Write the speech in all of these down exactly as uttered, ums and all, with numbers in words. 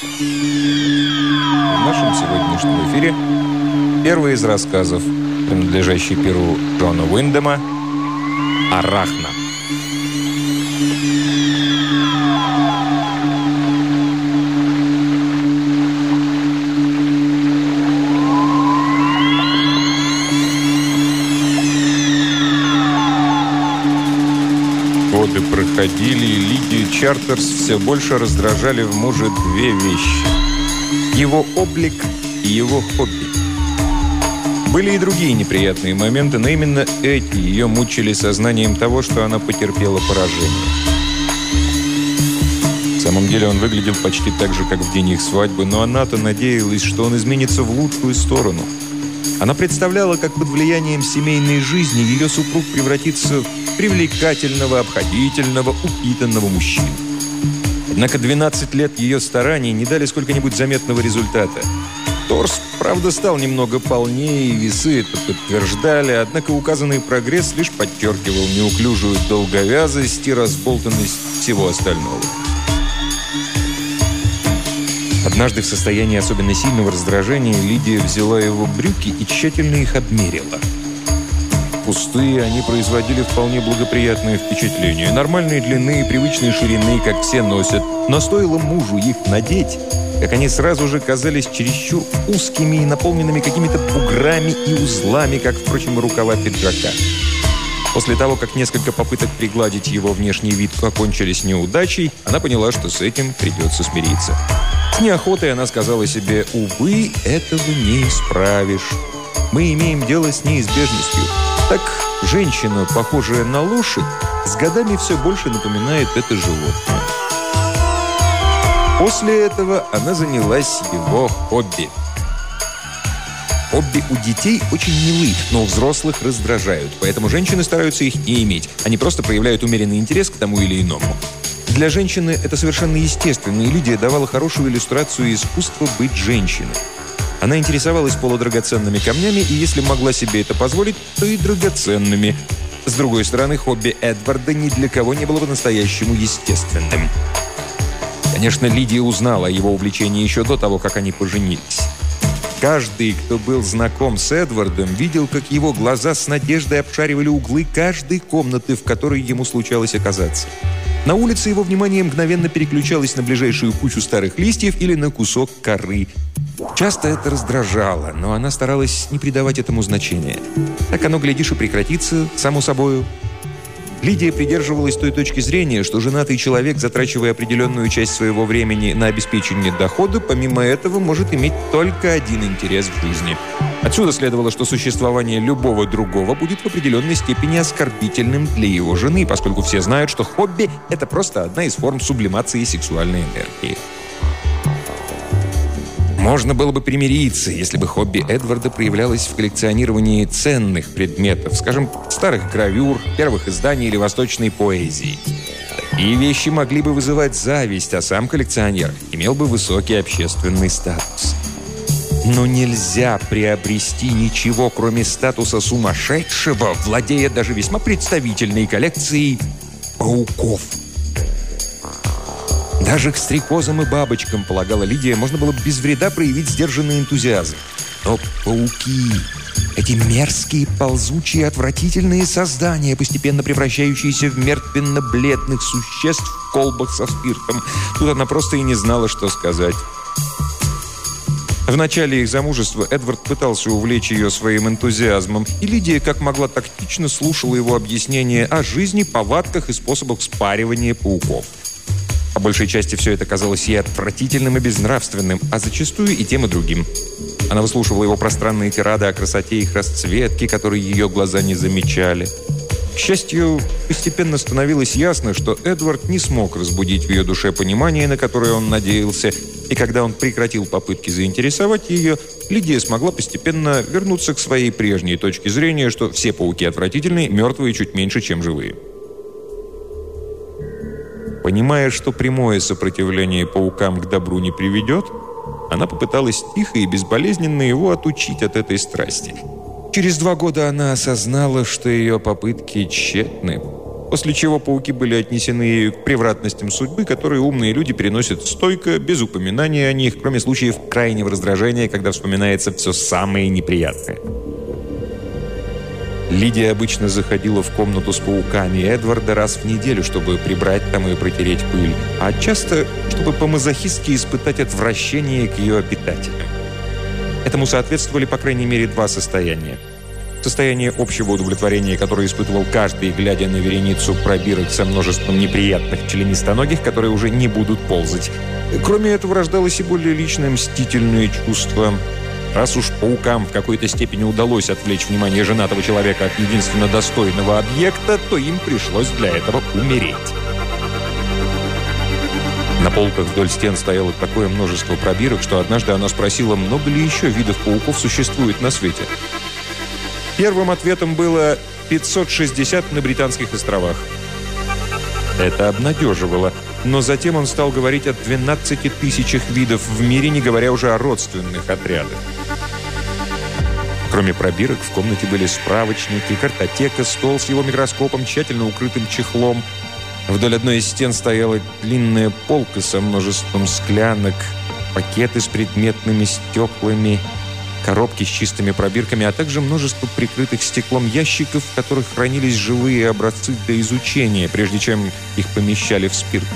В нашем сегодняшнем эфире первый из рассказов, принадлежащий перу Джона Уиндема, «Арахна». Годы проходили, и Лидию Чартерс все больше раздражали в муже две вещи: его облик и его хобби. Были и другие неприятные моменты, но именно эти ее мучили сознанием того, что она потерпела поражение. В самом деле он выглядел почти так же, как в день их свадьбы, но она-то надеялась, что он изменится в лучшую сторону. Она представляла, как под влиянием семейной жизни ее супруг превратится в привлекательного, обходительного, упитанного мужчину. Однако двенадцать лет ее стараний не дали сколько-нибудь заметного результата. Торс, правда, стал немного полнее, и весы это подтверждали, однако указанный прогресс лишь подчеркивал неуклюжую долговязость и разболтанность всего остального. Однажды в состоянии особенно сильного раздражения Лидия взяла его брюки и тщательно их обмерила. Пустые, они производили вполне благоприятное впечатление. Нормальной длины и привычной ширины, как все носят. Но стоило мужу их надеть, как они сразу же казались чересчур узкими и наполненными какими-то буграми и узлами, как, впрочем, и рукава пиджака. После того, как несколько попыток пригладить его внешний вид окончились неудачей, она поняла, что с этим придется смириться. С неохотой она сказала себе: «Увы, этого не исправишь. Мы имеем дело с неизбежностью». Так женщина, похожая на лошадь, с годами все больше напоминает это животное. После этого она занялась его хобби. Хобби у детей очень милы, но у взрослых раздражают, поэтому женщины стараются их не иметь. Они просто проявляют умеренный интерес к тому или иному. Для женщины это совершенно естественно, и Лидия давала хорошую иллюстрацию искусства быть женщиной. Она интересовалась полудрагоценными камнями, и если могла себе это позволить, то и драгоценными. С другой стороны, хобби Эдварда ни для кого не было по-настоящему естественным. Конечно, Лидия узнала о его увлечении еще до того, как они поженились. Каждый, кто был знаком с Эдвардом, видел, как его глаза с надеждой обшаривали углы каждой комнаты, в которой ему случалось оказаться. На улице его внимание мгновенно переключалось на ближайшую кучу старых листьев или на кусок коры. Часто это раздражало, но она старалась не придавать этому значения. Так оно, глядишь, и прекратится, само собою. Лидия придерживалась той точки зрения, что женатый человек, затрачивая определенную часть своего времени на обеспечение дохода, помимо этого может иметь только один интерес в жизни. Отсюда следовало, что существование любого другого будет в определенной степени оскорбительным для его жены, поскольку все знают, что хобби – это просто одна из форм сублимации сексуальной энергии. Можно было бы примириться, если бы хобби Эдварда проявлялось в коллекционировании ценных предметов, скажем, старых гравюр, первых изданий или восточной поэзии. Такие вещи могли бы вызывать зависть, а сам коллекционер имел бы высокий общественный статус. Но нельзя приобрести ничего, кроме статуса сумасшедшего, владея даже весьма представительной коллекцией пауков. Даже к стрекозам и бабочкам, полагала Лидия, можно было без вреда проявить сдержанный энтузиазм. Но пауки, эти мерзкие, ползучие, отвратительные создания, постепенно превращающиеся в мертвенно-бледных существ в колбах со спиртом, тут она просто и не знала, что сказать. В начале их замужества Эдвард пытался увлечь ее своим энтузиазмом, и Лидия, как могла, тактично слушала его объяснения о жизни, повадках и способах спаривания пауков. По большей части все это казалось ей отвратительным и безнравственным, а зачастую и тем, и другим. Она выслушивала его пространные тирады о красоте их расцветки, которые ее глаза не замечали. К счастью, постепенно становилось ясно, что Эдвард не смог разбудить в ее душе понимание, на которое он надеялся, и когда он прекратил попытки заинтересовать ее, Лидия смогла постепенно вернуться к своей прежней точке зрения, что все пауки отвратительные, мертвые чуть меньше, чем живые. Понимая, что прямое сопротивление паукам к добру не приведет, она попыталась тихо и безболезненно его отучить от этой страсти. Через два года она осознала, что ее попытки тщетны. после чего пауки были отнесены к превратностям судьбы, которые умные люди переносят стойко, без упоминания о них, кроме случаев крайнего раздражения, когда вспоминается все самое неприятное. Лидия обычно заходила в комнату с пауками Эдварда раз в неделю, чтобы прибрать там и протереть пыль, а часто, чтобы по-мазохистски испытать отвращение к ее обитателям. Этому соответствовали, по крайней мере, два состояния. Состояние общего удовлетворения, которое испытывал каждый, глядя на вереницу пробирок со множеством неприятных членистоногих, которые уже не будут ползать. Кроме этого, рождалось и более личное мстительное чувство. Раз уж паукам в какой-то степени удалось отвлечь внимание женатого человека от единственно достойного объекта, то им пришлось для этого умереть. На полках вдоль стен стояло такое множество пробирок, что однажды она спросила, много ли еще видов пауков существует на свете. Первым ответом было пятьсот шестьдесят на Британских островах. Это обнадеживало, но затем он стал говорить о двенадцати тысячах видов в мире, не говоря уже о родственных отрядах. Кроме пробирок, в комнате были справочники, картотека, стол с его микроскопом, тщательно укрытым чехлом. Вдоль одной из стен стояла длинная полка со множеством склянок, пакеты с предметными стеклами, коробки с чистыми пробирками, а также множество прикрытых стеклом ящиков, в которых хранились живые образцы для изучения, прежде чем их помещали в спирт.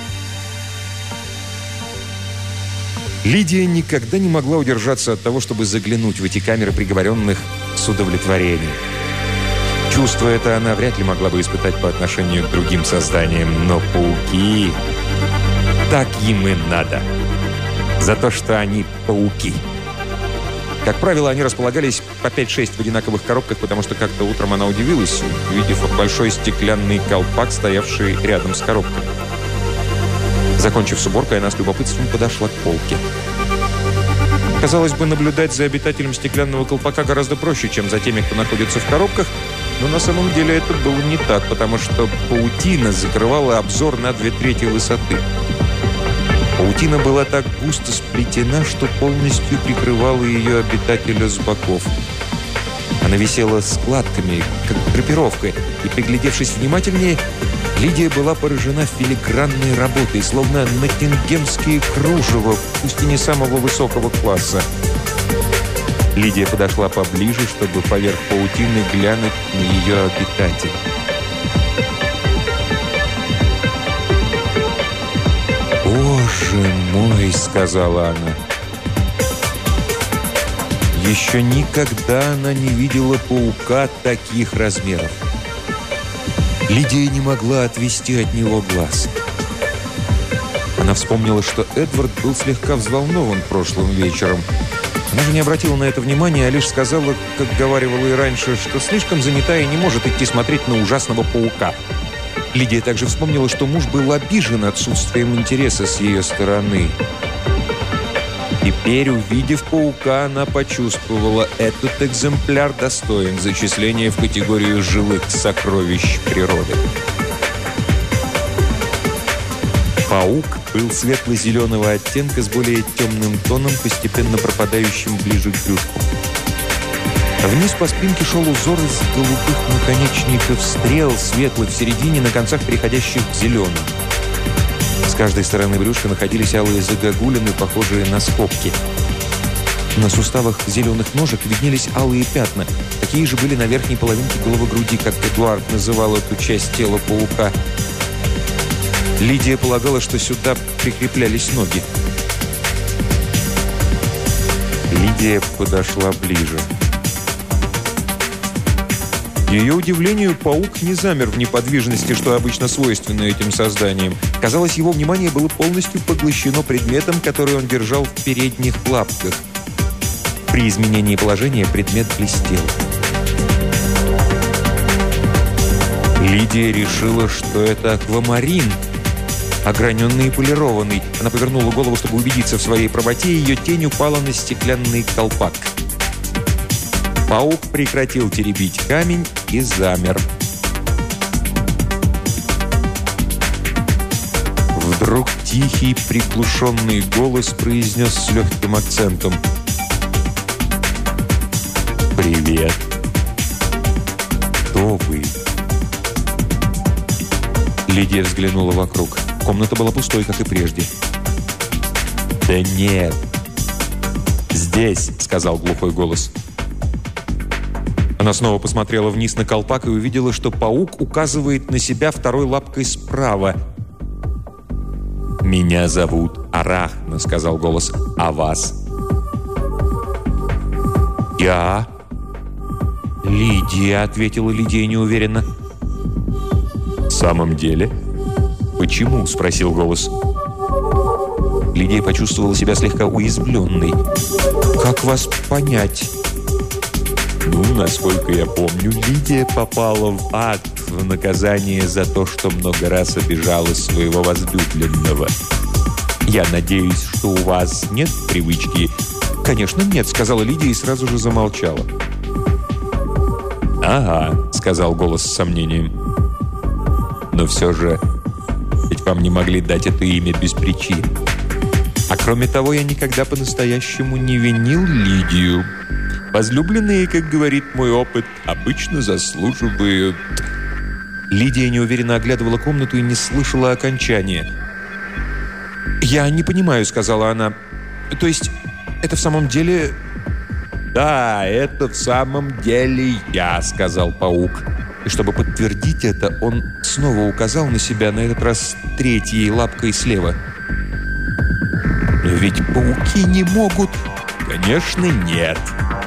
Лидия никогда не могла удержаться от того, чтобы заглянуть в эти камеры приговоренных с удовлетворением. Чувство это она вряд ли могла бы испытать по отношению к другим созданиям, но пауки... Так им и надо. За то, что они пауки. Как правило, они располагались по пять-шесть в одинаковых коробках, потому что как-то утром она удивилась, увидев большой стеклянный колпак, стоявший рядом с коробками. Закончив с уборкой, она с любопытством подошла к полке. Казалось бы, наблюдать за обитателем стеклянного колпака гораздо проще, чем за теми, кто находится в коробках, но на самом деле это было не так, потому что паутина закрывала обзор на две трети высоты. Паутина была так густо сплетена, что полностью прикрывала ее обитателя с боков. Она висела складками, как драпировка, и, приглядевшись внимательнее, Лидия была поражена филигранной работой, словно ноттингемские кружева, пусть и не самого высокого класса. Лидия подошла поближе, чтобы поверх паутины глянуть на ее обитателя. «Боже мой!» — сказала она. Еще никогда она не видела паука таких размеров. Лидия не могла отвести от него глаз. Она вспомнила, что Эдвард был слегка взволнован прошлым вечером. Она же не обратила на это внимания, а лишь сказала, как говаривала и раньше, что слишком занята и не может идти смотреть на ужасного паука. Лидия также вспомнила, что муж был обижен отсутствием интереса с ее стороны. Теперь, увидев паука, она почувствовала, этот экземпляр достоин зачисления в категорию живых сокровищ природы. Паук был светло-зеленого оттенка с более темным тоном, постепенно пропадающим ближе к брюшку. Вниз по спинке шел узор из голубых наконечников стрел, светлых в середине, на концах переходящих к зеленым. С каждой стороны брюшка находились алые загогулины, похожие на скобки. На суставах зеленых ножек виднелись алые пятна. Такие же были на верхней половинке головы груди, как Эдуард называл эту часть тела паука. Лидия полагала, что сюда прикреплялись ноги. Лидия подошла ближе. К ее удивлению, паук не замер в неподвижности, что обычно свойственно этим созданиям. Казалось, его внимание было полностью поглощено предметом, который он держал в передних лапках. При изменении положения предмет блестел. Лидия решила, что это аквамарин, ограненный и полированный. Она повернула голову, чтобы убедиться в своей правоте, и ее тень упала на стеклянный колпак. Паук прекратил теребить камень и замер. Вдруг тихий, приглушенный голос произнес с легким акцентом: «Привет! Кто вы?» Лидия взглянула вокруг. Комната была пустой, как и прежде. «Да нет! Здесь!» — сказал глухой голос. Она снова посмотрела вниз на колпак и увидела, что паук указывает на себя второй лапкой справа. «Меня зовут Арахна», — сказал голос. «А вас?» «Я?» «Лидия», — ответила Лидия неуверенно. «В самом деле?» «Почему?» — спросил голос. Лидия почувствовала себя слегка уязвленной. «Как вас понять?» «Ну, насколько я помню, Лидия попала в ад в наказание за то, что много раз обижала своего возлюбленного. Я надеюсь, что у вас нет привычки...» «Конечно, нет», — сказала Лидия и сразу же замолчала. «Ага», — сказал голос с сомнением. «Но все же, ведь вам не могли дать это имя без причин. А кроме того, я никогда по-настоящему не винил Лидию. Возлюбленные, как говорит мой опыт, обычно заслуживают...» Лидия неуверенно оглядывала комнату и не слышала окончания. «Я не понимаю», — сказала она. «То есть, это в самом деле...» «Да, это в самом деле я», — сказал паук. И чтобы подтвердить это, он снова указал на себя, на этот раз третьей лапкой слева. «Но ведь пауки не могут...» «Конечно, нет.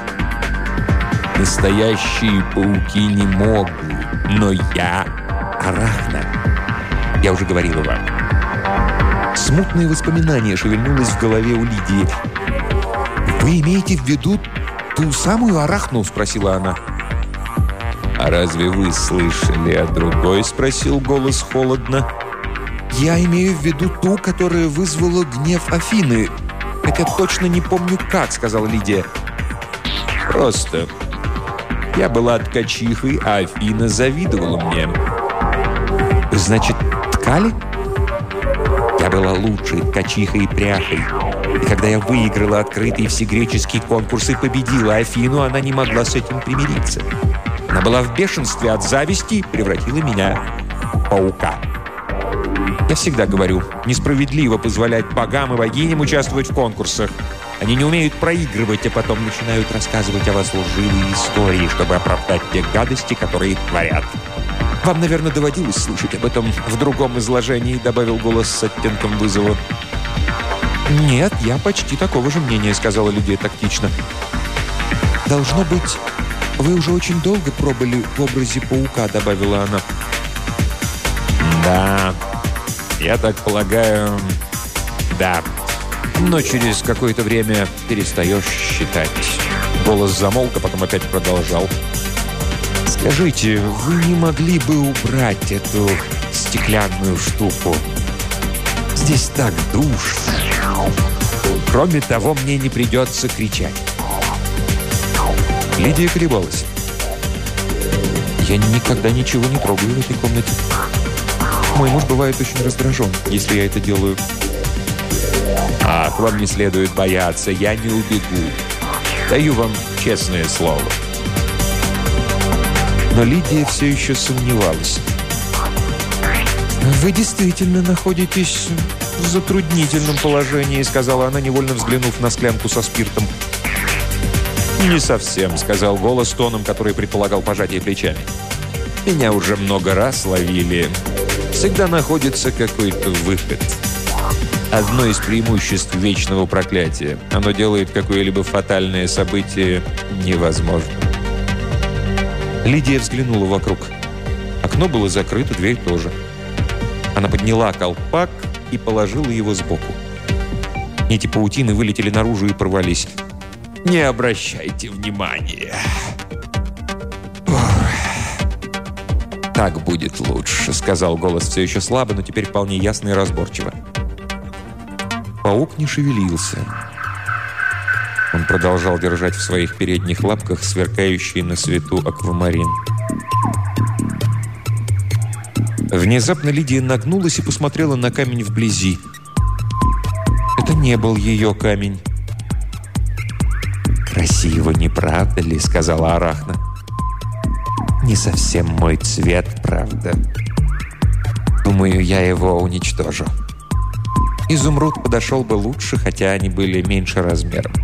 Настоящие пауки не могут. Но я Арахна. Я уже говорила вам». Смутное воспоминание шевельнулось в голове у Лидии. «Вы имеете в виду ту самую Арахну?» — спросила она. «А разве вы слышали о другой?» — спросил голос холодно. «Я имею в виду ту, которая вызвала гнев Афины. Хотя точно не помню как», — сказала Лидия. «Просто я была ткачихой, а Афина завидовала мне». «Значит, ткали?» «Я была лучшей ткачихой и пряхой. И когда я выиграла открытый всегреческий конкурс и победила Афину, она не могла с этим примириться. Она была в бешенстве от зависти и превратила меня в паука. Я всегда говорю, несправедливо позволять богам и богиням участвовать в конкурсах. Они не умеют проигрывать, а потом начинают рассказывать о вас лживые истории, чтобы оправдать те гадости, которые творят. Вам, наверное, доводилось слышать об этом в другом изложении», — добавил голос с оттенком вызова. «Нет, я почти такого же мнения», — сказала Лидия тактично. «Должно быть, вы уже очень долго пробыли в образе паука», — добавила она. «Да, я так полагаю, да. Но через какое-то время перестаешь считать». Голос замолк, а потом опять продолжал. «Скажите, вы не могли бы убрать эту стеклянную штуку? Здесь так душно. Кроме того, мне не придется кричать». Лидия колебалась. «Я никогда ничего не трогаю в этой комнате. Мой муж бывает очень раздражен, если я это делаю». «Ах, вам не следует бояться, я не убегу. Даю вам честное слово». Но Лидия все еще сомневалась. «Вы действительно находитесь в затруднительном положении», — сказала она, невольно взглянув на склянку со спиртом. «Не совсем», — сказал голос тоном, который предполагал пожатие плечами. «Меня уже много раз ловили. Всегда находится какой-то выход. Одно из преимуществ вечного проклятия. Оно делает какое-либо фатальное событие невозможным». Лидия взглянула вокруг. Окно было закрыто, дверь тоже. Она подняла колпак и положила его сбоку. Нити паутины вылетели наружу и порвались. «Не обращайте внимания». «Так будет лучше», — сказал голос все еще слабо, но теперь вполне ясно и разборчиво. Паук не шевелился. Он продолжал держать в своих передних лапках сверкающий на свету аквамарин. Внезапно Лидия нагнулась и посмотрела на камень вблизи. Это не был ее камень. «Красиво, не правда ли?» — сказала Арахна. «Не совсем мой цвет, правда?» Думаю, я его уничтожу. Изумруд подошел бы лучше, хотя они были меньше размером.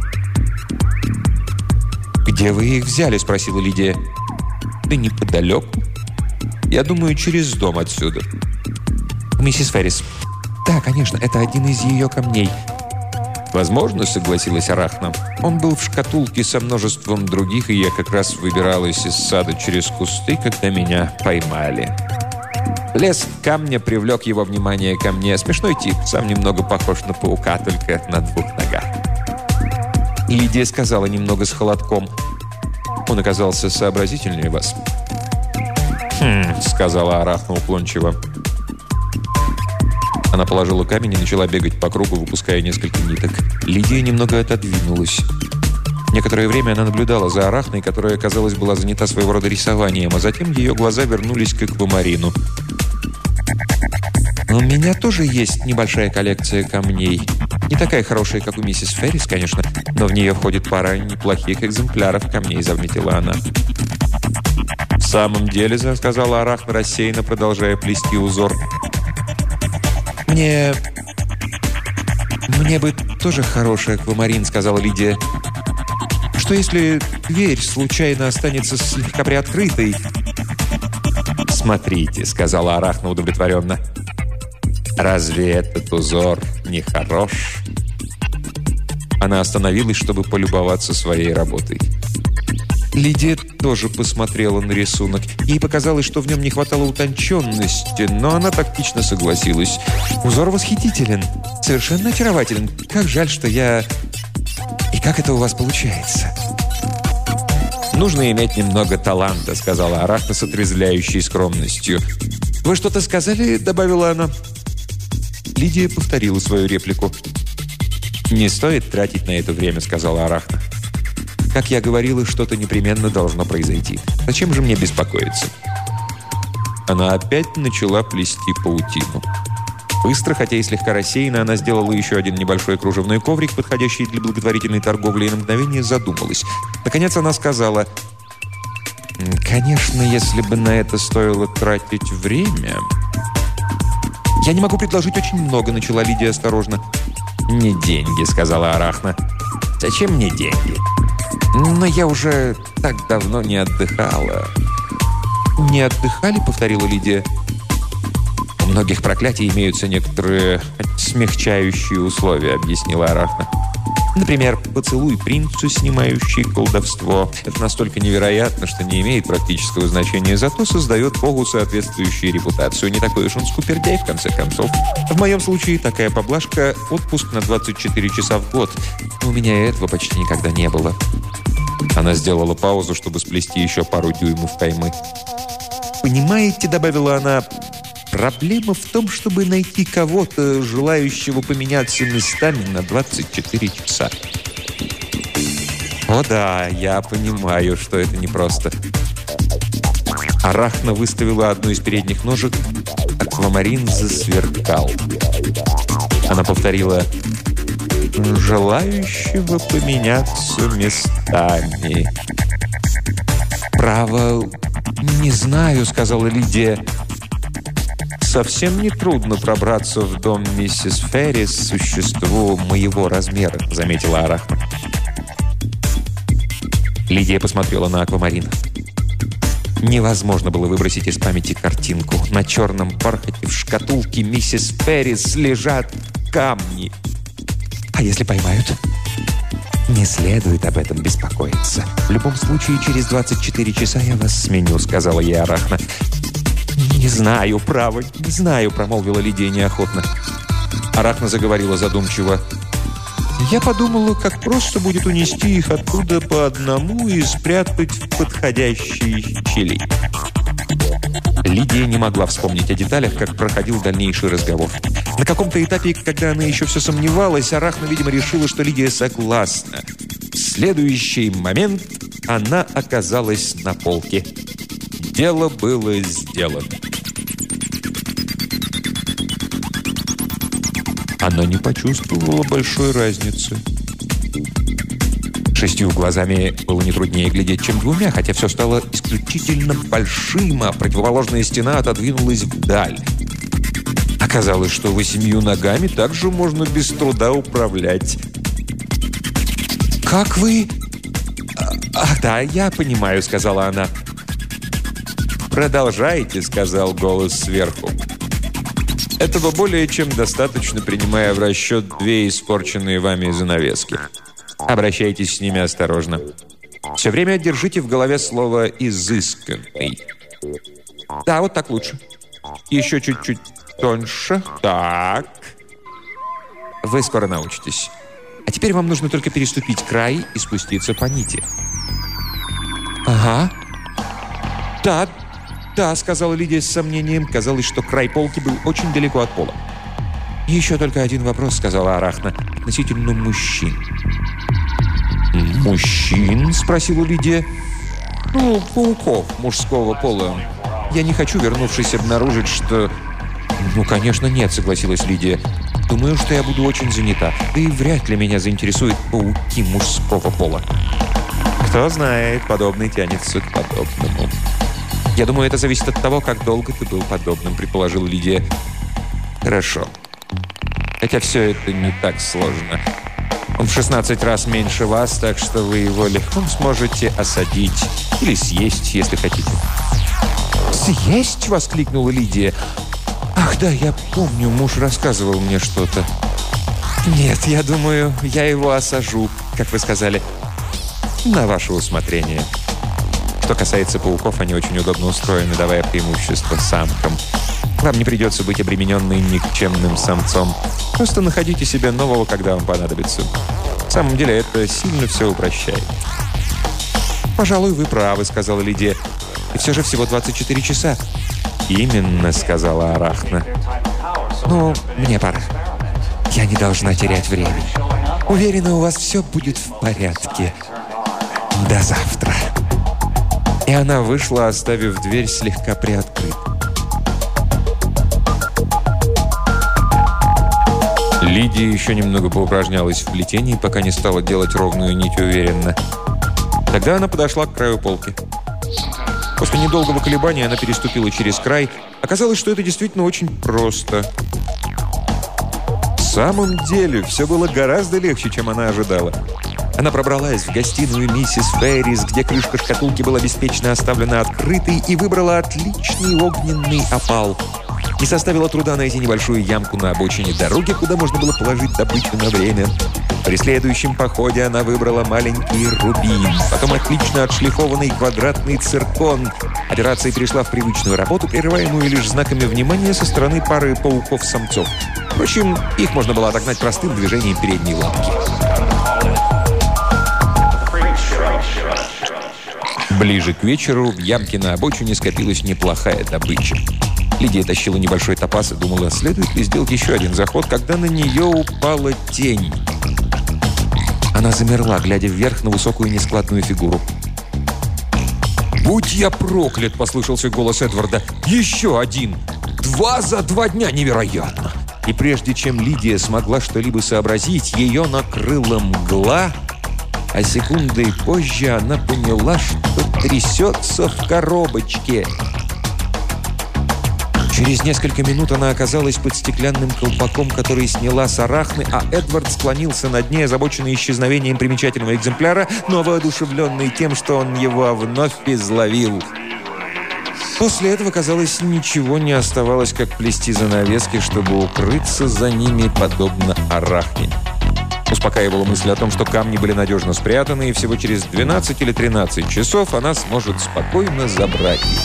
«Где вы их взяли?» – спросила Лидия. «Да неподалеку. Я думаю, через дом отсюда». «Миссис Феррис». «Да, конечно, это один из ее камней». «Возможно», — согласилась Арахна. «Он был в шкатулке со множеством других, и я как раз выбиралась из сада через кусты, когда меня поймали». Лес камня привлек его внимание ко мне. Смешной тип, сам немного похож на паука, только на двух ногах. Лидия сказала немного с холодком. «Он оказался сообразительнее вас». «Хм», — сказала Арахна уклончиво. Она положила камень и начала бегать по кругу, выпуская несколько ниток. Лидия немного отодвинулась. Некоторое время она наблюдала за Арахной, которая, казалось, была занята своего рода рисованием, а затем ее глаза вернулись к аквамарину. «У меня тоже есть небольшая коллекция камней. Не такая хорошая, как у миссис Феррис, конечно, но в нее входит пара неплохих экземпляров камней», — заметила она. «В самом деле», — сказала Арахна рассеянно, продолжая плести узор, «Мне... мне бы тоже хороший аквамарин», — сказала Лидия. «Что если дверь случайно останется слегка приоткрытой?» «Смотрите», — сказала Арахна удовлетворенно. «Разве этот узор не хорош?» Она остановилась, чтобы полюбоваться своей работой. Лидия тоже посмотрела на рисунок. Ей показалось, что в нем не хватало утонченности, но она тактично согласилась. «Узор восхитителен, совершенно очарователен. Как жаль, что я... И как это у вас получается?» «Нужно иметь немного таланта», — сказала Арахна с отрезвляющей скромностью. «Вы что-то сказали?» — добавила она. Лидия повторила свою реплику. «Не стоит тратить на это время», — сказала Арахна. «Как я говорила, что-то непременно должно произойти. Зачем же мне беспокоиться?» Она опять начала плести паутину. Быстро, хотя и слегка рассеянно, она сделала еще один небольшой кружевной коврик, подходящий для благотворительной торговли, и на мгновение задумалась. Наконец она сказала: «Конечно, если бы на это стоило тратить время...» «Я не могу предложить очень много», — начала Лидия осторожно. «Не деньги», — сказала Арахна. «Зачем мне деньги? Но я уже так давно не отдыхала». «Не отдыхали?» — повторила Лидия. «У многих проклятий имеются некоторые смягчающие условия», — объяснила Арахна. «Например, поцелуй принцу, снимающий колдовство. Это настолько невероятно, что не имеет практического значения, зато создает Богу соответствующую репутацию. Не такой уж он скупердяй, в конце концов. В моем случае такая поблажка — отпуск на двадцать четыре часа в год. У меня этого почти никогда не было». Она сделала паузу, чтобы сплести еще пару дюймов каймы. «Понимаете», — добавила она, — «проблема в том, чтобы найти кого-то, желающего поменяться местами на двадцать четыре часа». «О да, я понимаю, что это непросто». Арахна выставила одну из передних ножек. Аквамарин засверкал. Она повторила: «Желающего поменяться местами». «Право, не знаю», — сказала Лидия. «Совсем не трудно пробраться в дом миссис Феррис существу моего размера», — заметила Арахна. Лидия посмотрела на аквамарин. Невозможно было выбросить из памяти картинку. На черном бархате в шкатулке миссис Феррис лежат камни. «А если поймают?» «Не следует об этом беспокоиться. В любом случае, через двадцать четыре часа я вас сменю», — сказала ей Арахна. «Не знаю, право, не знаю», — промолвила Лидия неохотно. Арахна заговорила задумчиво. «Я подумала, как просто будет унести их оттуда по одному и спрятать в подходящей щели». Лидия не могла вспомнить о деталях, как проходил дальнейший разговор. На каком-то этапе, когда она еще все сомневалась, Арахна, видимо, решила, что Лидия согласна. В следующий момент она оказалась на полке. Дело было сделано. Она не почувствовала большой разницы. Шестью глазами было не труднее глядеть, чем двумя, хотя все стало исключительно большим, а противоположная стена отодвинулась вдаль. Оказалось, что восемью ногами также можно без труда управлять. «Как вы...» «Ах, да, я понимаю», — сказала она. «Продолжайте», — сказал голос сверху. «Этого более чем достаточно, принимая в расчет две испорченные вами занавески. Обращайтесь с ними осторожно. Все время держите в голове слово «изысканный». Да, вот так лучше. Еще чуть-чуть тоньше. Так. Вы скоро научитесь. А теперь вам нужно только переступить край и спуститься по нити». «Ага. Да, да», — сказала Лидия с сомнением. Казалось, что край полки был очень далеко от пола. «Еще только один вопрос», — сказала Арахна, — «относительно мужчин». «Мужчин?» — спросила Лидия. «Ну, пауков мужского пола. Я не хочу, вернувшись, обнаружить, что...» «Ну, конечно, нет», — согласилась Лидия. «Думаю, что я буду очень занята. Да и вряд ли меня заинтересуют пауки мужского пола». «Кто знает, подобный тянется к подобному». «Я думаю, это зависит от того, как долго ты был подобным», — предположила Лидия. «Хорошо. Хотя все это не так сложно. Он в шестнадцать раз меньше вас, так что вы его легко сможете осадить или съесть, если хотите». «Съесть?» — воскликнула Лидия. «Ах, да, я помню, муж рассказывал мне что-то». «Нет, я думаю, я его осажу, как вы сказали, на ваше усмотрение». Что касается пауков, они очень удобно устроены, давая преимущество самкам. Вам не придется быть обремененным никчемным самцом. Просто находите себе нового, когда вам понадобится. На самом деле это сильно все упрощает. «Пожалуй, вы правы», — сказала Лидия. «И все же всего двадцать четыре часа». «Именно», — сказала Арахна. «Ну, мне пора. Я не должна терять время. Уверена, у вас все будет в порядке. До завтра». И она вышла, оставив дверь слегка приоткрытой. Лидия еще немного поупражнялась в плетении, пока не стала делать ровную нить уверенно. Тогда она подошла к краю полки. После недолгого колебания она переступила через край. Оказалось, что это действительно очень просто. В самом деле, все было гораздо легче, чем она ожидала. Она пробралась в гостиную миссис Феррис, где крышка шкатулки была беспечно оставлена открытой, и выбрала отличный огненный опал. Не составило труда найти небольшую ямку на обочине дороги, куда можно было положить добычу на время. При следующем походе она выбрала маленький рубин, потом отлично отшлифованный квадратный циркон. Операция перешла в привычную работу, прерываемую лишь знаками внимания со стороны пары пауков-самцов. Впрочем, их можно было отогнать простым движением передней лапки. Ближе к вечеру в ямке на обочине скопилась неплохая добыча. Лидия тащила небольшой топаз и думала, следует ли сделать еще один заход, когда на нее упала тень. Она замерла, глядя вверх на высокую нескладную фигуру. «Будь я проклят!» — послышался голос Эдварда. «Еще один! Два за два дня! Невероятно!» И прежде чем Лидия смогла что-либо сообразить, ее накрыла мгла, а секундой позже она поняла, что трясется в коробочке. Через несколько минут она оказалась под стеклянным колпаком, который сняла с Арахны, а Эдвард склонился над ней, озабоченный исчезновением примечательного экземпляра, но воодушевленный тем, что он его вновь изловил. После этого, казалось, ничего не оставалось, как плести занавески, чтобы укрыться за ними, подобно Арахне. Успокаивала мысль о том, что камни были надежно спрятаны, и всего через двенадцать или тринадцать часов она сможет спокойно забрать их.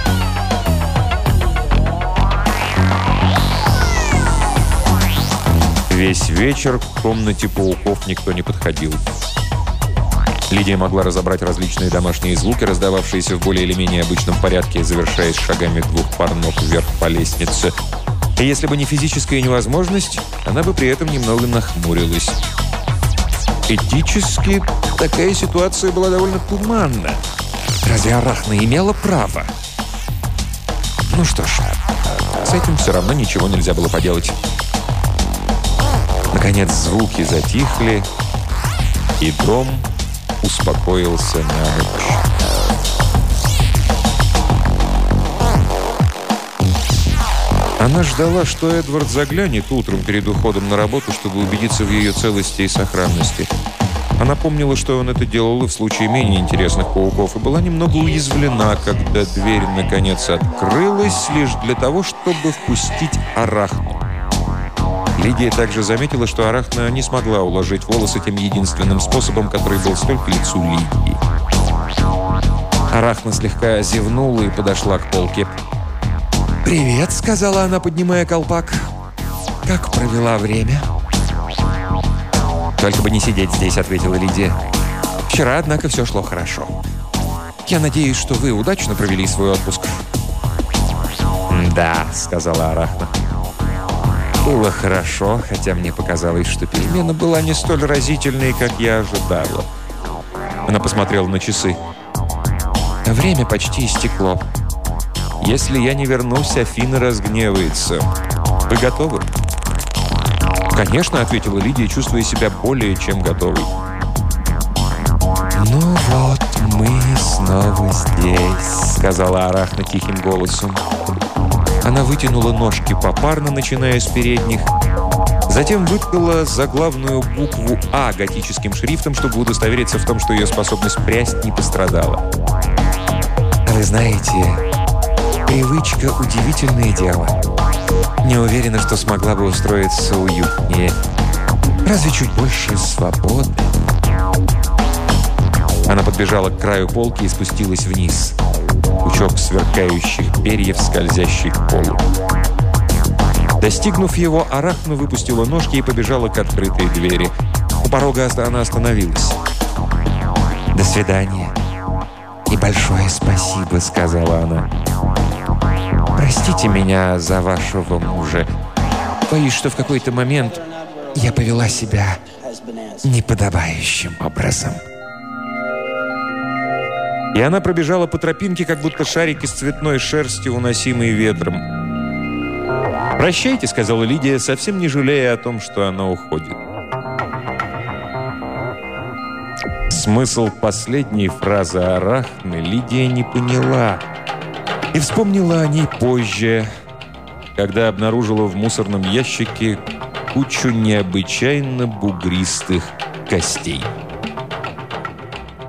Весь вечер к комнате пауков никто не подходил. Лидия могла разобрать различные домашние звуки, раздававшиеся в более или менее обычном порядке, завершаясь шагами двух пар ног вверх по лестнице. И если бы не физическая невозможность, она бы при этом немного нахмурилась. Этически такая ситуация была довольно туманна. Разве Арахна имела право? Ну что ж, с этим все равно ничего нельзя было поделать. Наконец звуки затихли, и дом успокоился на ночь. Она ждала, что Эдвард заглянет утром перед уходом на работу, чтобы убедиться в ее целости и сохранности. Она помнила, что он это делал и в случае менее интересных пауков, и была немного уязвлена, когда дверь наконец открылась лишь для того, чтобы впустить Арахну. Лидия также заметила, что Арахна не смогла уложить волосы тем единственным способом, который был столь к лицу Лидии. Арахна слегка зевнула и подошла к полке. «Привет», — сказала она, поднимая колпак. «Как провела время?» «Только бы не сидеть здесь», — ответила Лидия. «Вчера, однако, все шло хорошо. Я надеюсь, что вы удачно провели свой отпуск». «Да», — сказала Арахна. «Было хорошо, хотя мне показалось, что перемена была не столь разительной, как я ожидала». Она посмотрела на часы. «Время почти истекло. Если я не вернусь, Афина разгневается. Вы готовы?» «Конечно», — ответила Лидия, чувствуя себя более чем готовой. «Ну вот, мы снова здесь», — сказала Арахна тихим голосом. Она вытянула ножки попарно, начиная с передних. Затем выткала заглавную букву «А» готическим шрифтом, чтобы удостовериться в том, что ее способность прясть не пострадала. «Вы знаете, привычка — удивительное дело. Не уверена, что смогла бы устроиться уютнее. Разве чуть больше свободы?» Она подбежала к краю полки и спустилась вниз. Пучок сверкающих перьев, скользящий к полу. Достигнув его, Арахна выпустила ножки и побежала к открытой двери. У порога она остановилась. «До свидания. И большое спасибо», — сказала она. «Простите меня за вашего мужа. Боюсь, что в какой-то момент я повела себя неподобающим образом». И она пробежала по тропинке, как будто шарик из цветной шерсти, уносимый ветром. «Прощайте», — сказала Лидия, совсем не жалея о том, что она уходит. Смысл последней фразы Арахны Лидия не поняла. И вспомнила о ней позже, когда обнаружила в мусорном ящике кучу необычайно бугристых костей.